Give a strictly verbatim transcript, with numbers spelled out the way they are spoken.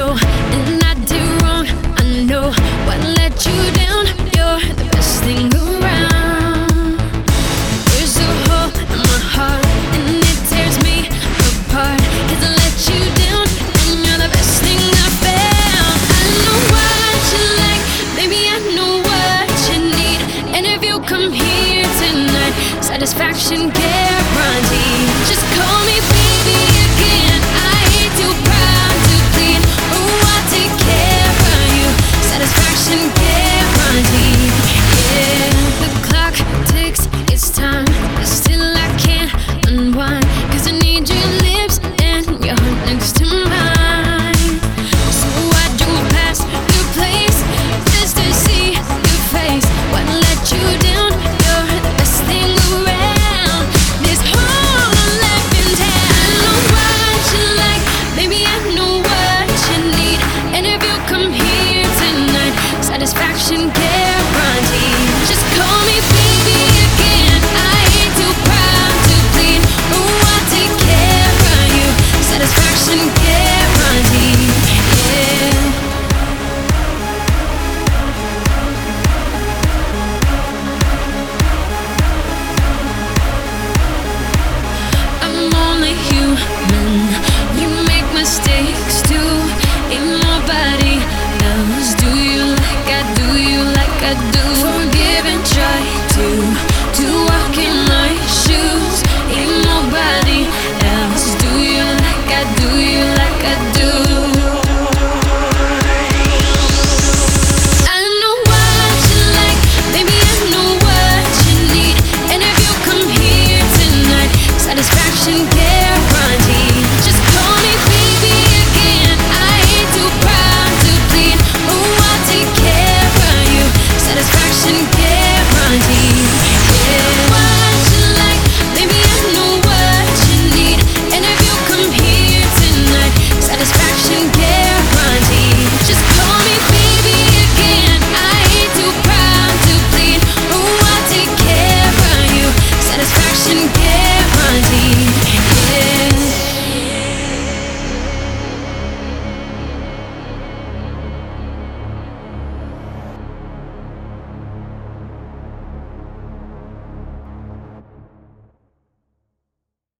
low and I did wrong. I know what let you down. You're the best thing around. There's a hole in my heart and it tears me apart, 'cause I let you down and you're the best thing I found. I know what you like, baby, I know what you need. And if you come here tonight, satisfaction guaranteed. Just call me baby.